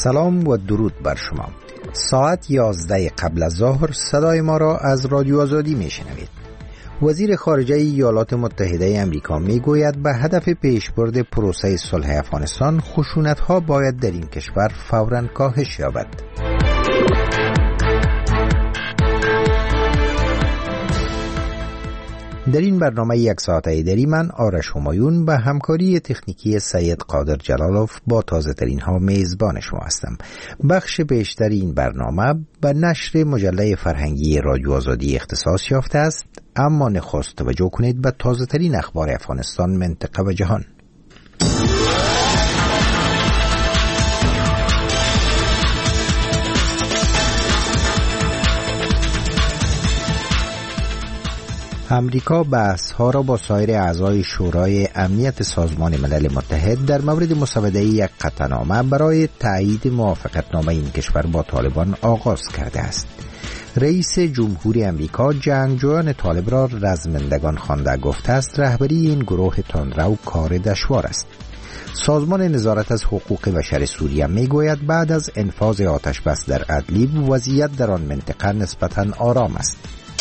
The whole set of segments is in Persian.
سلام و درود بر شما. ساعت 11 قبل از ظهر صدای ما را از رادیو آزادی میشنوید. وزیر خارجه ایالات متحده آمریکا میگوید به هدف پیشبرد پروسه صلح افغانستان خشونت‌ها باید در این کشور فوراً کاهش یابد. در این برنامه یک ساعته ایدری من آرش همایون به همکاری تکنیکی سید قادر جلالوف با تازه ترین ها میزبان شما هستم. بخش بیشتر این برنامه به نشر مجله فرهنگی رادیو آزادی اختصاص یافته است، اما نخست توجه کنید به تازه ترین اخبار افغانستان، منطقه و جهان. امریکا بحث‌ها را با سایر اعضای شورای امنیت سازمان ملل متحد در مورد مسوده یک قطعنامه برای تایید موافقتنامه این کشور با طالبان آغاز کرده است. رئیس جمهوری امریکا جنگجویان طالب را رزمندگان خوانده گفته است رهبری این گروه تندرو کار دشوار است. سازمان نظارت از حقوق بشر سوریه میگوید بعد از انفاذ آتش بس در ادلیب وضعیت در آن منطقه نسبتاً آرام است.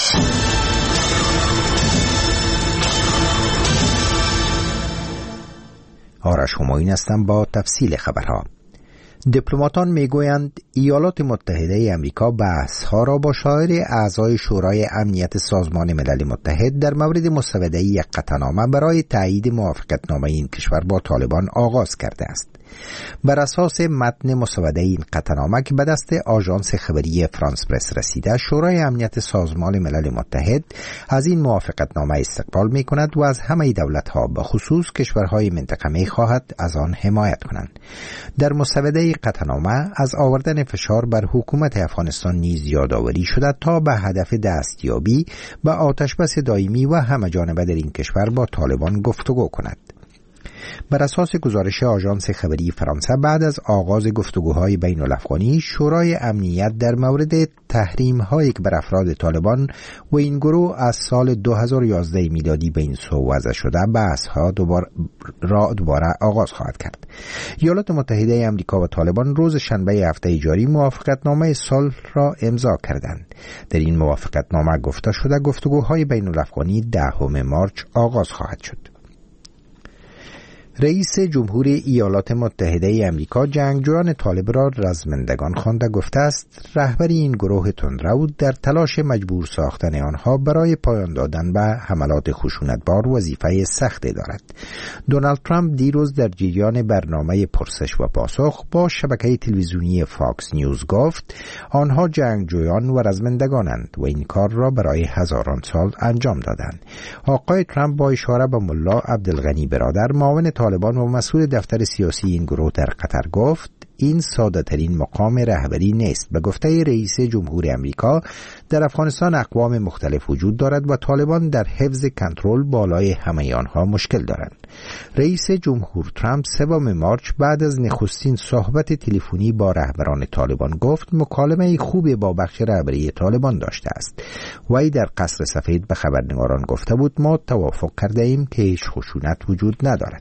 آرش همایون هستم با تفصیل خبرها. دیپلماتان میگویند ایالات متحده آمریکا بحث‌ها را با سایر اعضای شورای امنیت سازمان ملل متحد در مورد مسوده یک قطعنامه برای تایید موافقتنامه این کشور با طالبان آغاز کرده است. بر اساس متن مسوده این قطعنامه که به دست آژانس خبری فرانس پرس رسیده، شورای امنیت سازمان ملل متحد از این موافقتنامه استقبال می کند و از همه دولت‌ها به خصوص کشورهای منطقه می خواهد از آن حمایت کنند. در مسوده قطعنامه از آوردن فشار بر حکومت افغانستان نیز یادآوری شده تا به هدف دستیابی به آتشبس دائمی و همه‌جانبه در این کشور با طالبان گفتگو کند. بر اساس گزارش آژانس خبری فرانسه، بعد از آغاز گفتگوهای بین الافغانی، شورای امنیت در مورد تحریم‌هایی که بر افراد طالبان و این گروه از سال 2011 میلادی به این سو وضع شده، بحث‌ها دوباره آغاز خواهد کرد. ایالات متحده آمریکا و طالبان روز شنبه هفته جاری موافقتنامه صلح را امضا کردند. در این موافقتنامه گفته شده گفتگوهای بین الافغانی 10 مارس آغاز خواهد شد. رئیس جمهوری ایالات متحده آمریکا جنگجویان طالب را رزمندگان خوانده گفته است رهبری این گروه تندرو در تلاش مجبور ساختن آنها برای پایان دادن به حملات خشونتبار وظیفه سختی دارد. دونالد ترامپ دیروز در جریان برنامه پرسش و پاسخ با شبکه تلویزیونی فاکس نیوز گفت آنها جنگجویان و رزمندگانند و این کار را برای هزاران سال انجام دادند. آقای ترامپ با اشاره به ملا عبدالغنی برادر، معاون طالبان و مسئول دفتر سیاسی این گروه در قطر گفت این ساده ترین مقام رهبری نیست. به گفته رئیس جمهوری آمریکا در افغانستان اقوام مختلف وجود دارد و طالبان در حفظ کنترل بالای همه آنها مشکل دارند. رئیس جمهور ترامپ 3 مارس بعد از نخستین صحبت تلفنی با رهبران طالبان گفت مکالمه خوبی با بخش رهبری طالبان داشته است. وی در قصر سفید به خبرنگاران گفته بود ما توافق کرده ایم که هیچ خشونت وجود ندارد.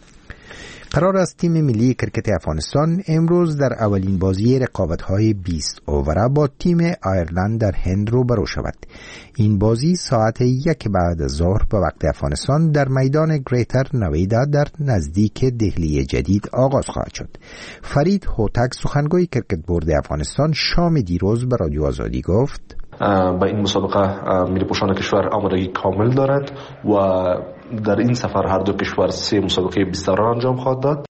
قرار است تیم ملی کرکت افغانستان امروز در اولین بازی رقابت‌های 20 اووره با تیم آیرلند در هند روبرو شود. این بازی ساعت 1 بعد از ظهر به وقت افغانستان در میدان گریتر نویدا در نزدیک دهلی جدید آغاز خواهد شد. فرید هوتک سخنگوی کرکت بورد افغانستان شام دیروز به رادیو آزادی گفت با این مسابقه ملی پوشان کشور آمادگی کامل دارد و در این سفر هر دو کشور 3 مسابقه 20 را انجام خواهد داد.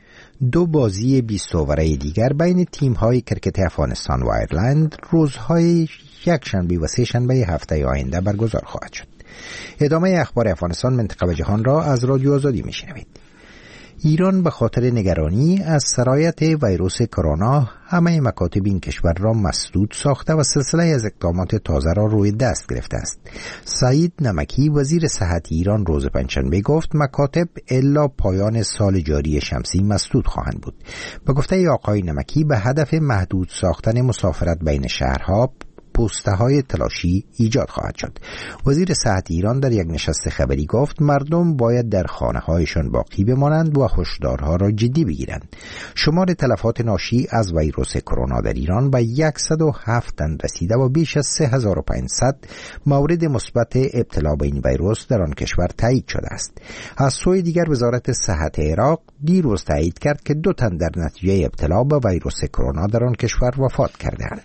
2 بازی 20 اووره دیگر بین تیم‌های کرکت افغانستان و ایرلند روزهای یکشنبه و سه شنبه هفته آینده برگزار خواهد شد. ادامه اخبار افغانستان، منطقه و جهان را از رادیو آزادی میشنوید. ایران به خاطر نگرانی از سرایت ویروس کرونا همه مکاتب این کشور را مسدود ساخته و سلسله از اقدامات تازه را روی دست گرفته است. سعید نمکی وزیر صحت ایران روز پنجشنبه گفت مکاتب الا پایان سال جاری شمسی مسدود خواهند بود. به گفته آقای نمکی به هدف محدود ساختن مسافرت بین شهرها پوسته‌های تلاشی ایجاد خواهد شد. وزیر صحت ایران در یک نشست خبری گفت مردم باید در خانه‌هایشان باقی بمانند و هشدارها را جدی بگیرند. شمار تلفات ناشی از ویروس کرونا در ایران به 107 تن رسیده و بیش از 3500 مورد مثبت ابتلا به این ویروس در آن کشور تایید شده است. از سوی دیگر وزارت صحت عراق دیروز تایید کرد که 2 تن در نتیجه ابتلا به ویروس کرونا در آن کشور وفات کردند.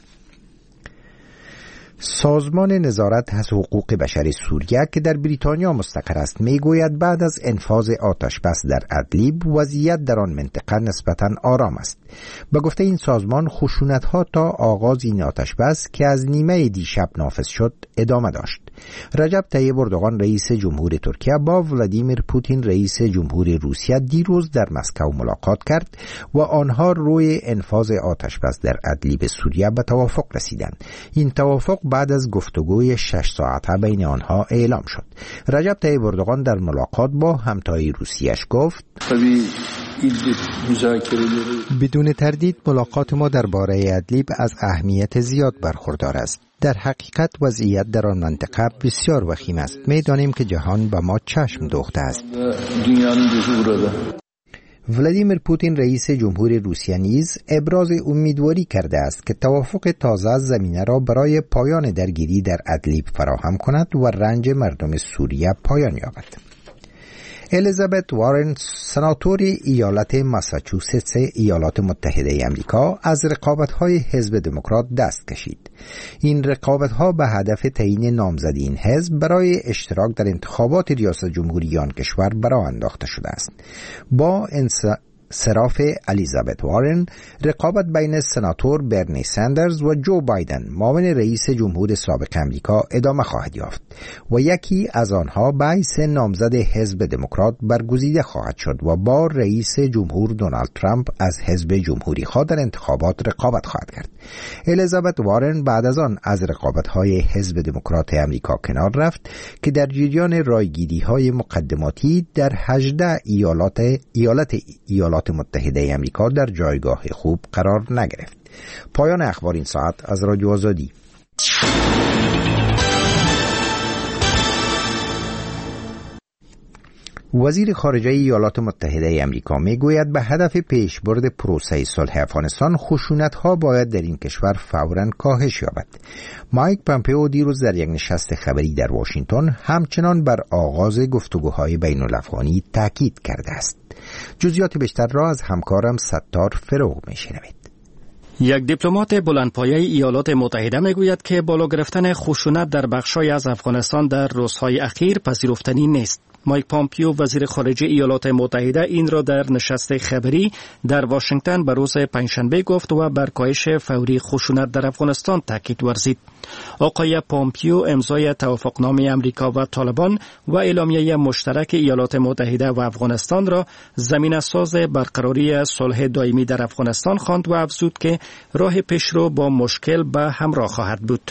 سازمان نظارت از حقوق بشر سوریه که در بریتانیا مستقر است میگوید بعد از انفاذ آتش بس در ادلیب وضعیت در آن منطقه نسبتاً آرام است. به گفته این سازمان خشونت‌ها تا آغاز این آتش بس که از نیمه دیشب نافذ شد ادامه داشت. رجب طیب اردوغان رئیس جمهور ترکیه با ولادیمیر پوتین رئیس جمهور روسیه دیروز در مسکو ملاقات کرد و آنها روی انفاذ آتش بس در ادلیب سوریه به توافق رسیدند. این توافق بعد از گفتگوی 6 ساعته بین آنها اعلام شد. رجب طیب اردوغان در ملاقات با همتای روسیه‌اش گفت بدون تردید ملاقات ما درباره ادلیب از اهمیت زیاد برخوردار است. در حقیقت وضعیت در آن منطقه بسیار وخیم است. می‌دانیم که جهان به ما چشم دوخته است. ولادیمیر پوتین رئیس جمهور روسیه نیز ابراز امیدواری کرده است که توافق تازه زمینه را برای پایان درگیری در ادلیب فراهم کند و رنج مردم سوریه پایان یابد. الیزابت وارن سناتور ایالت ماساچوست ایالات متحده آمریکا از رقابت‌های حزب دموکرات دست کشید. این رقابت‌ها به هدف تعیین نامزدی این حزب برای اشتراک در انتخابات ریاست جمهوری آن کشور برآ انداخته شده است. با انصراف الیزابت وارن رقابت بین سناتور برنی سندرز و جو بایدن معاون رئیس جمهور سابق آمریکا ادامه خواهد یافت و یکی از آنها به حیث نامزد حزب دموکرات برگزیده خواهد شد و با رئیس جمهور دونالد ترامپ از حزب جمهوری خواه در انتخابات رقابت خواهد کرد. الیزابت وارن بعد از آن از رقابت‌های حزب دموکرات آمریکا کنار رفت که در جریان رایگیری‌های مقدماتی در 18 ایالات متحده آمریکا در جایگاه خوب قرار نگرفت. پایان اخبار این ساعت از رادیو آزادی. وزیر خارجه ایالات متحده آمریکا میگوید به هدف پیشبرد پروسه صلح افغانستان خشونت‌ها باید در این کشور فوراً کاهش یابد. مایک پامپئو دیروز در یک نشست خبری در واشنگتن همچنان بر آغاز گفتگوهای بین الافغانی تاکید کرده است. جزئیات بیشتر را از همکارم ستار فروغ میشنوید. یک دیپلمات بلندپایه ایالات متحده میگوید که بالا گرفتن خشونت در بخش‌های از افغانستان در روزهای اخیر پذیرفتنی نیست. مایک پامپیو وزیر خارجه ایالات متحده این را در نشست خبری در واشنگتن به روز پنجشنبه گفت و بر کاهش فوری خشونت در افغانستان تاکید ورزید. آقای پامپیو امضای توافقنامه امریکا و طالبان و اعلامیه مشترک ایالات متحده و افغانستان را زمینه‌ساز برقراری صلح دائمی در افغانستان خواند و افزود که راه پیشرو با مشکل به همراه خواهد بود.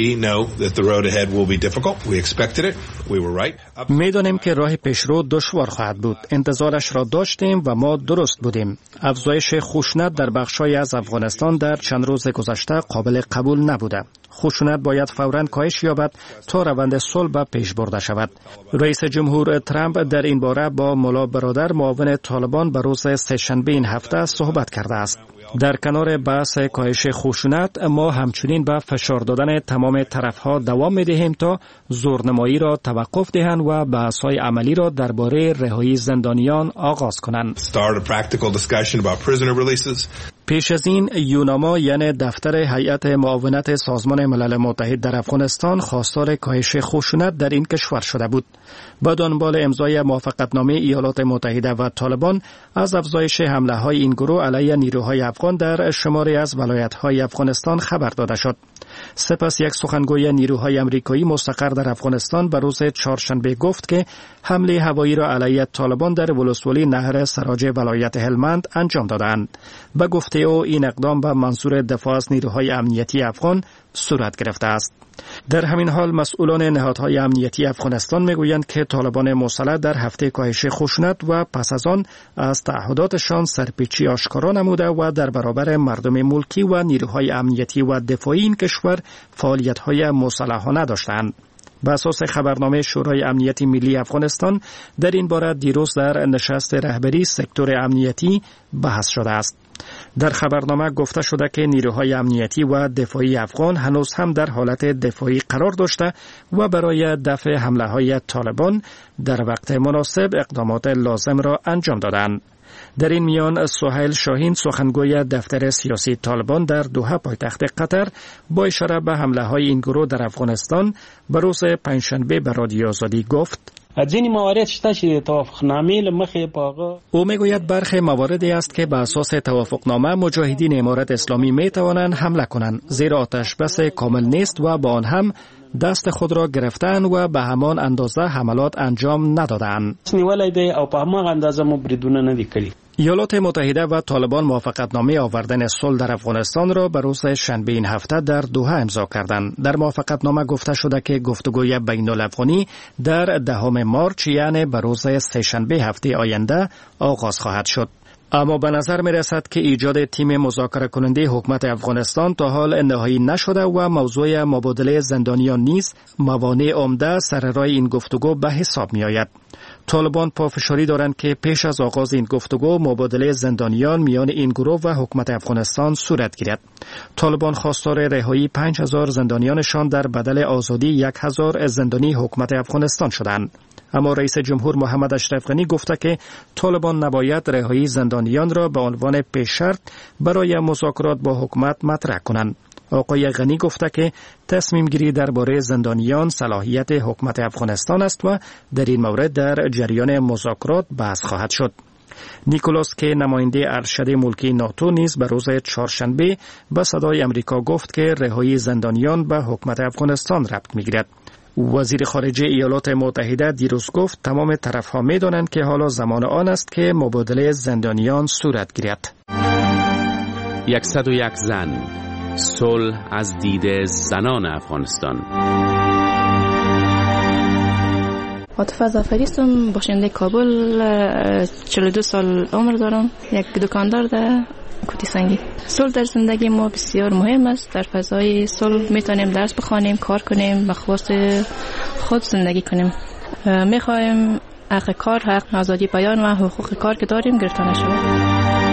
می‌دانیم که راه پیشرو دشوار خواهد بود. انتظارش را داشتیم و ما درست بودیم. افزایش خشونت در بخش‌های از افغانستان در چند روز گذشته قابل قبول نبوده. خشونت باید فوراً کاهش یابد تا روند صلح به پیش برده شود. رئیس جمهور ترامپ در این باره با ملا برادر معاون طالبان به روز سه‌شنبه این هفته صحبت کرده است. در کنار بحث کاهش خشونت ما همچنین به فشار دادن تمام طرفها دوام می‌دهیم تا زورنمایی را توقف دهند و بحث‌های عملی را درباره رهایی زندانیان آغاز کنند. پیش از این یوناما یعنی دفتر هیئت معاونت سازمان ملل متحد در افغانستان خواستار کاهش خشونت در این کشور شده بود. با دنبال امضای موافقتنامه ایالات متحده و طالبان از افزایش حمله‌های این گروه علیه نیروهای افغان در شماری از ولایت‌های افغانستان خبر داده شد. سپس یک سخنگوی نیروهای آمریکایی مستقر در افغانستان به روز چهارشنبه گفت که حمله هوایی را علیه طالبان در ولسوالی نهر سراج ولایت هلمند انجام دادند. به گفته گفته او این اقدام به منظور دفاع از نیروهای امنیتی افغان صورت گرفته است. در همین حال مسئولان نهادهای امنیتی افغانستان میگویند که طالبان مسلح در هفته کاهش خشونت و پس از آن از تعهداتشان سرپیچی آشکارا نموده و در برابر مردم ملکی و نیروهای امنیتی و دفاعی این کشور فعالیت‌های مسلحانه داشتند. به اساس خبرنامه شورای امنیت ملی افغانستان در این باره دیروز در نشست رهبری سکتور امنیتی بحث شده است. در خبرنامه گفته شده که نیروهای امنیتی و دفاعی افغان هنوز هم در حالت دفاعی قرار داشته و برای دفع حمله‌های طالبان در وقت مناسب اقدامات لازم را انجام دادند. در این میان سهیل شاهین سخنگوی دفتر سیاسی طالبان در دوحه پایتخت قطر با اشاره به حمله‌های این گروه در افغانستان به روز پنجشنبه به رادیو آزادی گفت ځینې موارد شته چې توافقنامې له مخې په هغه او میگوید برخی مواردی است که به اساس توافقنامه مجاهدین امارت اسلامی می توانند حمله کنند، زیرا آتش بس کامل نیست و با آن هم دست خود را گرفتن و به همان اندازه حملات انجام ندادند. نیولای دی او په هغه اندازه مو بریدونه نه دي کړي. ایالات متحده و طالبان موافقتنامه آوردن صلح در افغانستان را به روز شنبه این هفته در دوحه امضا کردند. در موافقتنامه گفته شده که گفتگوی بین الافغانی در 10 مارس یعنی به روز سه‌شنبه هفته آینده آغاز خواهد شد. اما به نظر می رسد که ایجاد تیم مذاکره کننده حکومت افغانستان تا حال نهایی نشده و موضوع مبادله زندانیان نیز موانع عمده سر راه این گفتگو به حساب می آید. طالبان پافشاری دارند که پیش از آغاز این گفتگو مبادله زندانیان میان این گروه و حکومت افغانستان صورت گیرد. طالبان خواستار رهایی 5000 زندانیانشان در بدل آزادی 1000 زندانی حکومت افغانستان شدند. اما رئیس جمهور محمد اشرف غنی گفته که طالبان نباید رهایی زندانیان را به عنوان پیش شرط برای مذاکرات با حکومت مطرح کنند. آقای غنی گفته که تصمیم گیری درباره زندانیان صلاحیت حکومت افغانستان است و در این مورد در جریان مذاکرات بحث خواهد شد. نیکولاس که نماینده ارشد ملکی ناتو نیز به روز چهارشنبه به صدای امریکا گفت که رهایی زندانیان به حکومت افغانستان ربط می‌گیرد. وزیر خارجه ایالات متحده دیروز گفت تمام طرف‌ها می‌دانند که حالا زمان آن است که مبادله زندانیان صورت گیرد. 101 زن، صلح از دید زنان افغانستان. عاطفه ظفری هستم، باشنده کابل، 42 سال عمر دارم، یک دکاندار در کوتی سنگی. صلح در زندگی ما بسیار مهم است. در فضای صلح میتونیم درس بخوانیم، کار کنیم، به خواست خود زندگی کنیم. میخوایم حق کار، حق آزادی بیان و حقوق کار که داریم گرفته نشود.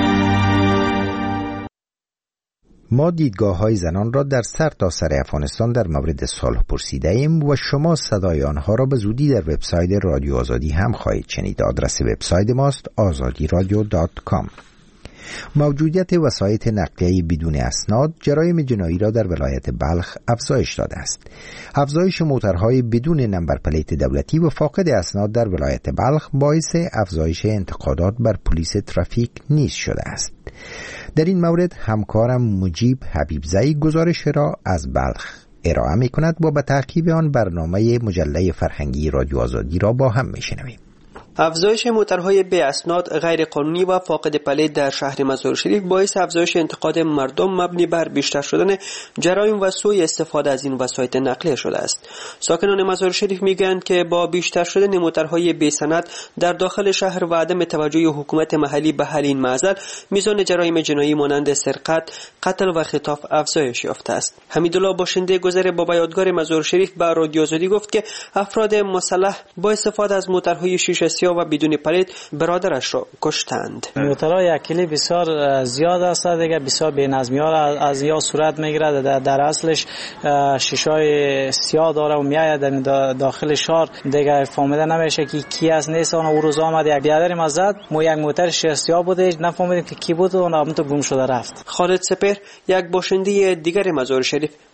ما دیدگاه‌های زنان را در سرتاسر افغانستان در مورد صلح پرسیده ایم و شما صدای آنها را به زودی در وبسایت رادیو آزادی هم خواهید شنید. آدرس وبسایت ماست azadiradio.com. موجودیت وسایط نقلیه بدون اسناد جرایم جنایی را در ولایت بلخ افزایش داده است. افزایش موترهای بدون نمبر پلیت دولتی و فاقد اسناد در ولایت بلخ باعث افزایش انتقادات بر پلیس ترافیک نیز شده است. در این مورد همکارم مجیب حبیبزئی گزارش را از بلخ ارائه می کند و به تعقیب آن برنامه مجله فرهنگی رادیو آزادی را با هم می شنویم. افزایش موترهای بی اسناد، غیر قانونی و فاقد پلیت در شهر مزار شریف باعث افزایش انتقاد مردم مبنی بر بیشتر شدن جرایم و سوء استفاده از این وسایط نقلیه شده است. ساکنان مزار شریف میگویند که با بیشتر شدن موترهای بی سند در داخل شهر و عدم توجه حکومت محلی به حل این معضل، میزان جرایم جنایی مانند سرقت، قتل و خطاف افزایش یافته است. حمیدالله باشنده گذر بابا یادگار مزار شریف به رادیو آزادی گفت که افراد مسلح با استفاده از موترهای شیشه سیاه و بدون پلیت برادرش را کشتند. موترهای اکیلی بسیار زیاد است دیگه، بسیار بی‌نظمی‌ها از یا صورت میگیره. در اصلش شیشه‌های سیاه داره و میآید داخل شهر دیگه فهمیده نمیشه که کی است نیست. اون روز آمد یک بیادر مزد مو یک موتر شیشه سیاه بوده، نفهمیدیم که کی بود و اون تو گم شده رفت. خالد سپهر یک باشنده دیگر مزار شریف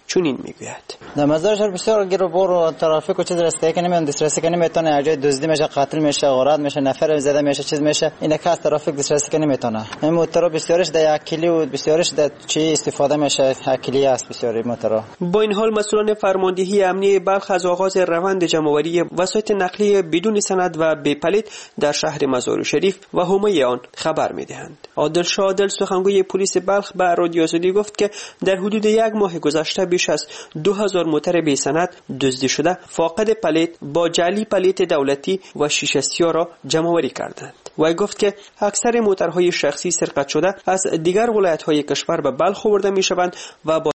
چنین میگوید. در مزارشهر بسیار گیروبار و ترافیک و چیز راسته که نمیان دسترسی که نمیتونه، هر جای دزدی میشه، قتل میشه، غارت میشه، نفر زده میشه، چیز میشه، اینا که از ترافیک دسترسی که نمیتونه. این موتورا بسیارش در اکیلی و بسیارش در چی استفاده میشه، اکیلی است بسیاری موتورا. با این حال مسئولان فرماندهی امنیه بلخ از آغاز روند جمع‌آوری وسایط نقلیه بدون سند و بی پلیت در شهر مزار شریف و حومه آن خبر میدهند. عادل شادل سخنگوی پلیس بلخ به رادیو آزادی گفت که در حدود یک ماه گذشته بیش از 2000 موتر بی سند دزدی شده فاقد پلیت با جعلی پلیت دولتی و شیشه سیاه را جمع‌آوری کردند. و گفت که اکثر موترهای شخصی سرقت شده از دیگر ولایت‌های کشور به بلخ آورده می‌شوند و با